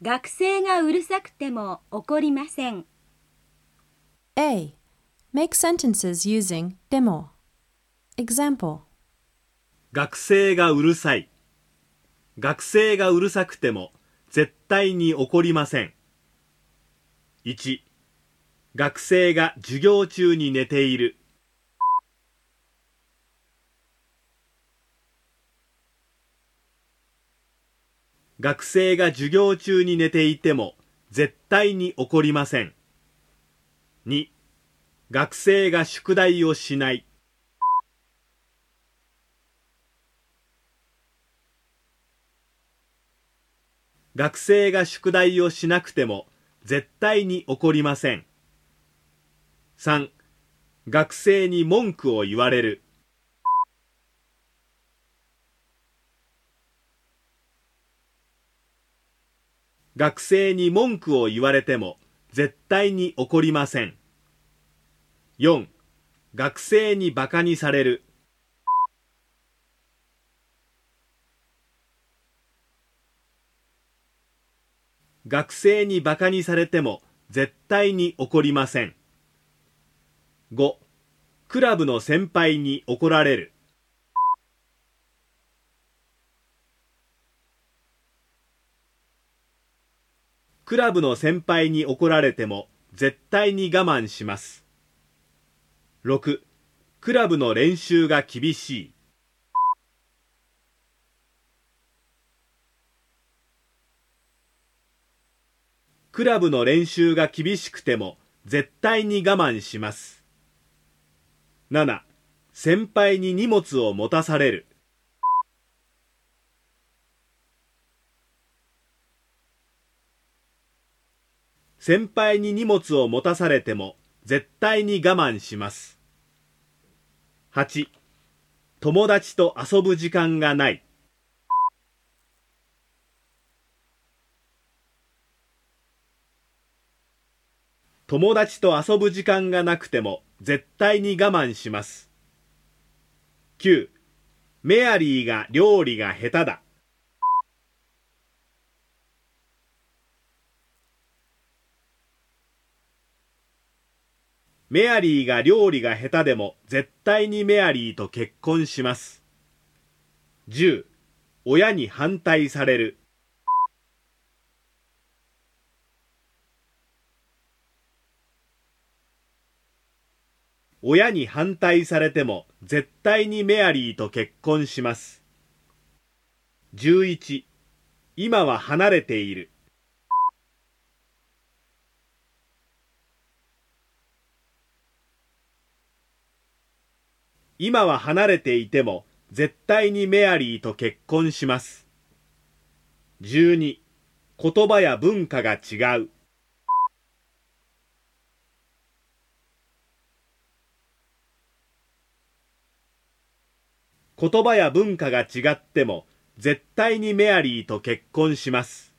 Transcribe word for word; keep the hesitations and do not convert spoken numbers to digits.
学生がうるさくても怒りません。 A. Make sentences using でも。Example. 学生がうるさい。学生がうるさくても絶対に怒りません。いち、学生が授業中に寝ている。学生が授業中に寝ていても絶対に怒りません。に、学生が宿題をしない。学生が宿題をしなくても絶対に怒りません。さん、学生に文句を言われる。学生に文句を言われても絶対に怒りません。よん、学生にバカにされる。学生にバカにされても絶対に怒りません。ご、クラブの先輩に怒られる。クラブの先輩に怒られても絶対に我慢します。ろく、クラブの練習が厳しい。クラブの練習が厳しくても絶対に我慢します。なな、先輩に荷物を持たされる。先輩に荷物を持たされても絶対に我慢します。はち、友達と遊ぶ時間がない。友達と遊ぶ時間がなくても絶対に我慢します。きゅう、メアリーが料理が下手だ。メアリーが料理が下手でも絶対にメアリーと結婚します。じゅう、親に反対される。親に反対されても絶対にメアリーと結婚します。じゅういち、今は離れている。今は離れていても絶対にメアリーと結婚します。じゅうに、言葉や文化が違う。言葉や文化が違っても絶対にメアリーと結婚します。